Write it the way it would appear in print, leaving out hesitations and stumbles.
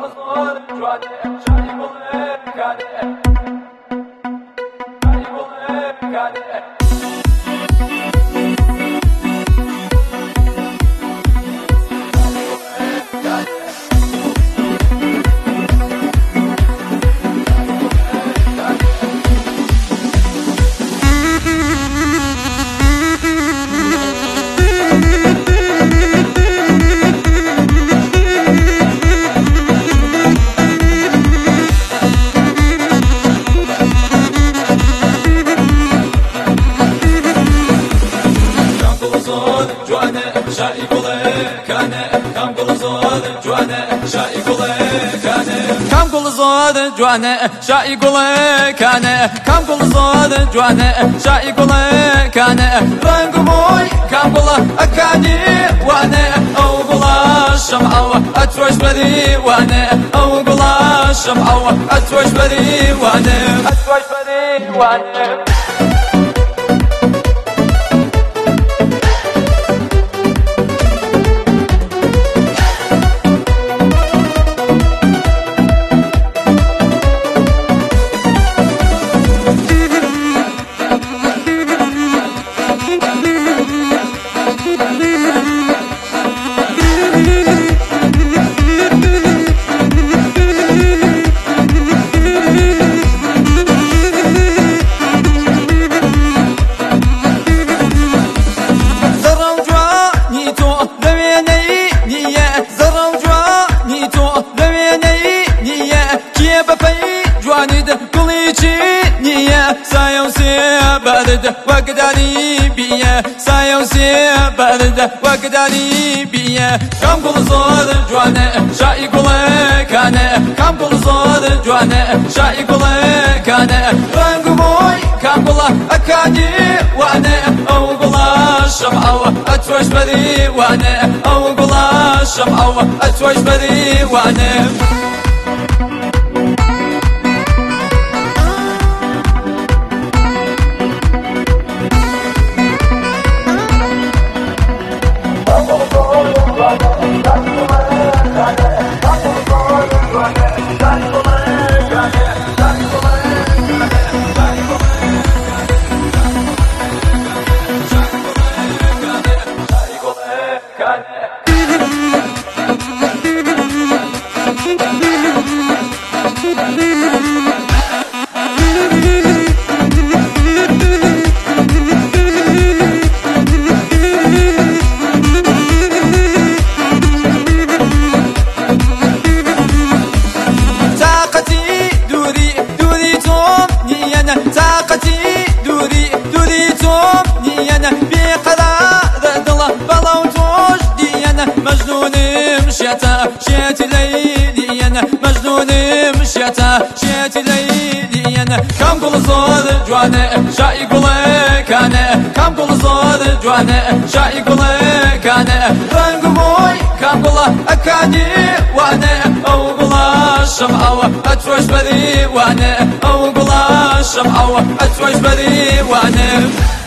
جوانه شای گله کنه کم گل زاد جوانه شای گله کنه رنگ موی کم گله اکانی وانه او گله شمعه اتوش بدی وانه او گله شمعه اتوش بدی وانه اتوش بدی وانه وقداني بيه سايوسي برد وقداني بيه كم كل صور جوانه شاي كله كانه كم كل صور جوانه شاي كله كانه رنگ موي كم كله اكادي وانه او كله شمعه اتوش بدي وانه او كله شمعه اتوش بدي وانه شيت ليلي انا مجنون مشيتا شيت ليلي انا كم كل صور جوانه شاي كله كانه كم كل صور جوانه شاي كله كانه رنگ موي كم كله اكادي وانا او كله شمعه اتوش بدي وانا او كله شمعه اتوش بدي وانا